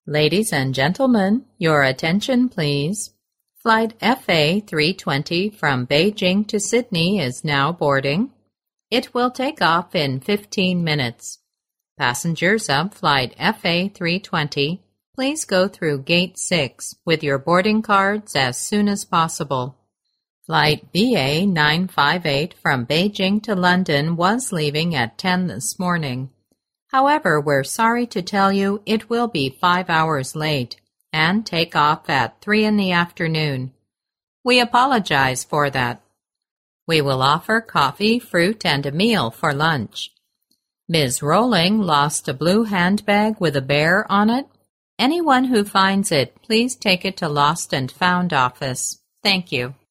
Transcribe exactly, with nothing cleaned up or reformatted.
Ladies and gentlemen, your attention please. Flight F A three twenty from Beijing to Sydney is now boarding. It will take off in fifteen minutes. Passengers of Flight F A three twenty, please go through Gate six with your boarding cards as soon as possible. Flight B A nine five eight from Beijing to London was leaving at ten this morning. However, we're sorry to tell you it will be five hours late and take off at three in the afternoon. We apologize for that. We will offer coffee, fruit, and a meal for lunch. Miz Rowling lost a blue handbag with a bear on it. Anyone who finds it, please take it to Lost and Found office. Thank you.